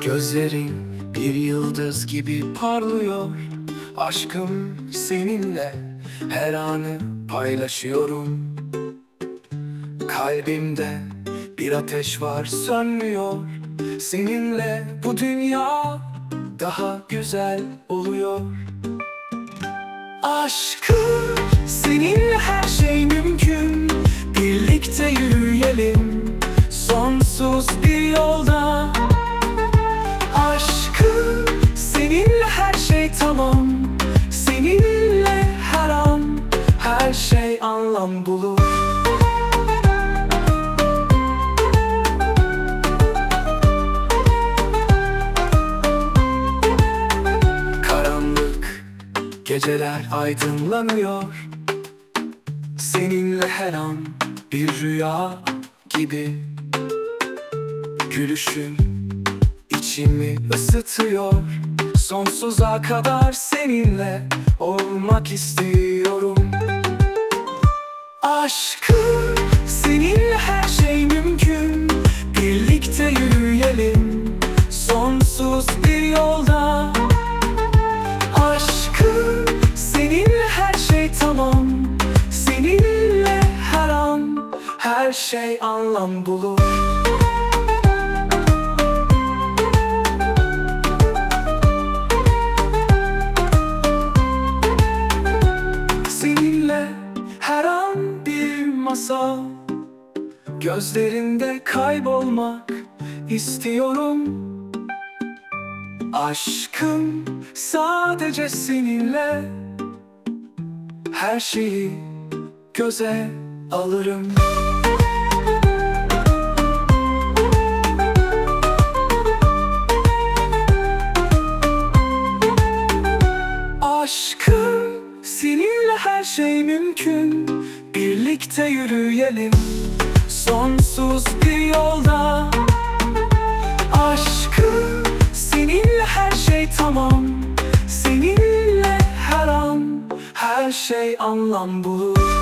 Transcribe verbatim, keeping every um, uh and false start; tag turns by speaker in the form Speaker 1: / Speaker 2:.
Speaker 1: Gözlerin bir yıldız gibi parlıyor. Aşkım seninle her anı paylaşıyorum. Kalbimde bir ateş var, sönmüyor. Seninle bu dünya daha güzel oluyor. Aşkım seninle her şey mümkün. Birlikte yürüyelim sonsuz bir yolda. Aşkım seninle her şey tamam. Seninle her an her şey anlam bulur. Karanlık geceler aydınlanıyor. Seninle her an bir rüya gibi. Gülüşün içimi ısıtıyor. Sonsuza kadar seninle olmak istiyorum. Aşkım seninle her şey mümkün. Birlikte yürüyelim sonsuz bir yolda. Aşkım seninle her şey tamam. Seninle her an her şey anlam bulur. Seninle her an bir masal. Gözlerinde kaybolmak istiyorum. Aşkım sadece seninle her şeyi göze alırım. Aşkım seninle her şey mümkün. Birlikte yürüyelim sonsuz bir yolda. Aşkım seninle her şey tamam. Seninle her an her şey anlam bulur.